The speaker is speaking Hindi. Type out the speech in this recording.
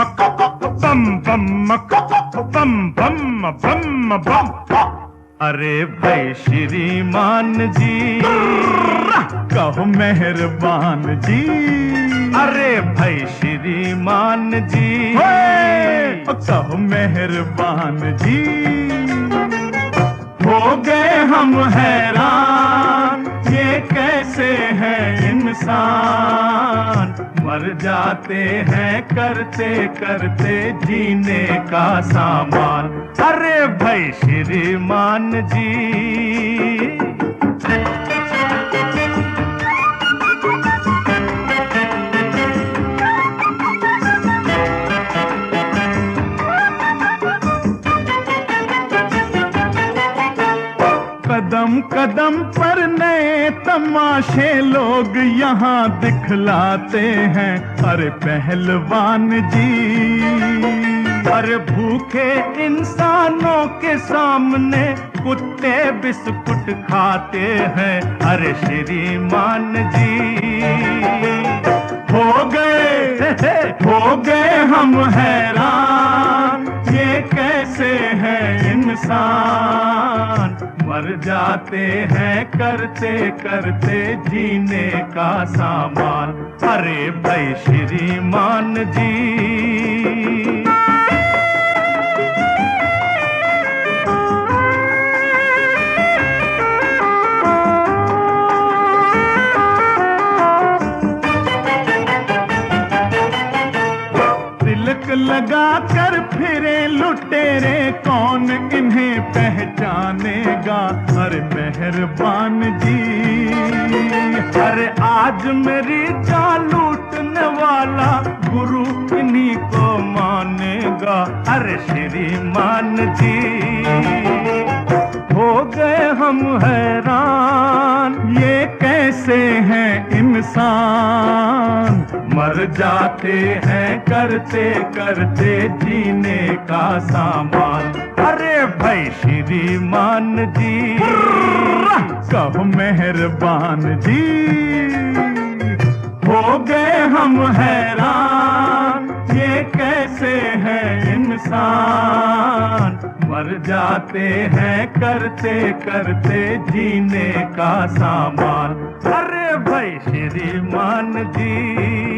मक बम बम मक बम बम बम बम। अरे भाई श्रीमान जी कहो मेहरबान जी। अरे भाई श्रीमान जी कहो मेहरबान जी। हो गए हम हैरान ये कैसे है इंसान, मर जाते हैं करते करते जीने का सामान। अरे भाई श्रीमान जी। कदम कदम पर नए तमाशे लोग यहाँ दिखलाते हैं। अरे पहलवान जी, अरे भूखे इंसानों के सामने कुत्ते बिस्कुट खाते हैं। अरे श्रीमान जी हो गए हम हैरान ये कैसे है इंसान, मर जाते हैं करते करते जीने का सामान। अरे भाई श्रीमान जी। तिलक लगा कर फिरे लुटेरे कौन इन्हें पहचानेगा। अरे मेहरबान जी, अरे आज मेरी चाल लूटने वाला गुरु इन्हीं को मानेगा। अरे श्रीमान जी हो गए हम हैरान ये कैसे हैं इंसान, मर जाते हैं करते करते जीने का सामान। अरे भाई श्रीमान जी कहो मेहरबान जी। हो गए हम हैरान ये कैसे है इंसान, मर जाते हैं करते करते जीने का सामान। अरे भाई श्रीमान जी।